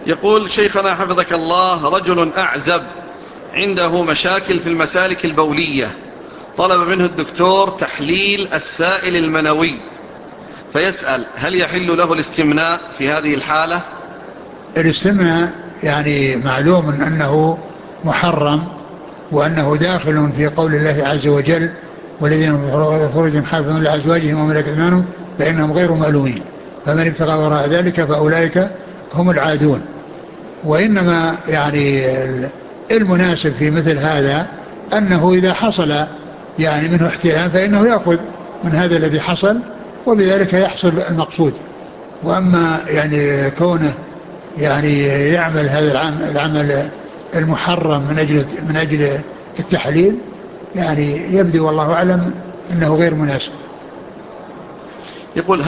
يقول شيخنا حفظك الله: رجل أعزب عنده مشاكل في المسالك البولية، طلب منه الدكتور تحليل السائل المنوي، فيسأل: هل يحل له الاستمناء في هذه الحالة؟ الاستمناء يعني معلوم أنه محرم، وأنه داخل في قول الله عز وجل: والذين فروجهم حافظون لأزواجهم وملكت أيمانهم فإنهم غير مألومين، فمن ابتغى وراء ذلك فأولئك هم العادون. وإنما يعني المناسب في مثل هذا أنه إذا حصل يعني منه احتلام فإنه يأخذ من هذا الذي حصل، وبذلك يحصل المقصود. وأما يعني كونه يعني يعمل هذا العمل المحرم من أجل التحليل، يعني يبدو والله أعلم أنه غير مناسب. يقول: